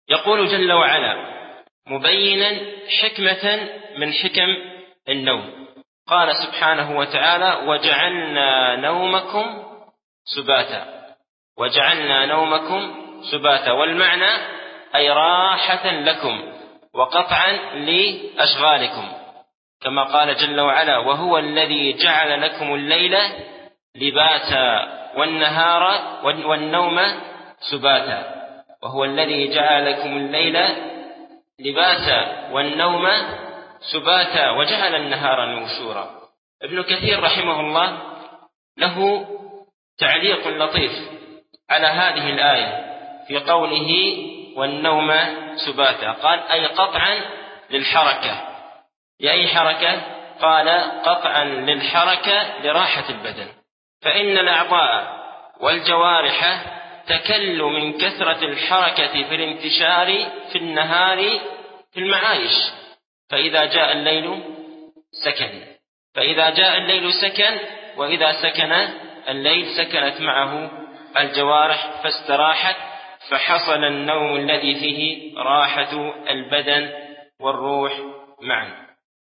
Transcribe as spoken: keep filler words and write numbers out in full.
يقول جل وعلا مبينا حكمة من حكم النوم، قال سبحانه وتعالى وجعلنا نومكم سباتا، وجعلنا نومكم سباتا، والمعنى أي راحة لكم وقطعا لأشغالكم، كما قال جل وعلا وهو الذي جعل لكم الليل لباسا والنهار والنوم سباتا، وهو الذي جعل لكم الليل لباسا والنوم سباتا وجعل النهار نشورا. ابن كثير رحمه الله له تعليق لطيف على هذه الآية في قوله والنوم سباتا، قال أي قطعا للحركة. لأي حركة؟ قال قطعا للحركة لراحة البدن، فإن الأعضاء والجوارح تكل من كثرة الحركة في الانتشار في النهار في المعايش، فإذا جاء الليل سكن، فإذا جاء الليل سكن، وإذا سكن الليل سكنت معه الجوارح فاستراحت، فحصل النوم الذي فيه راحة البدن والروح معا.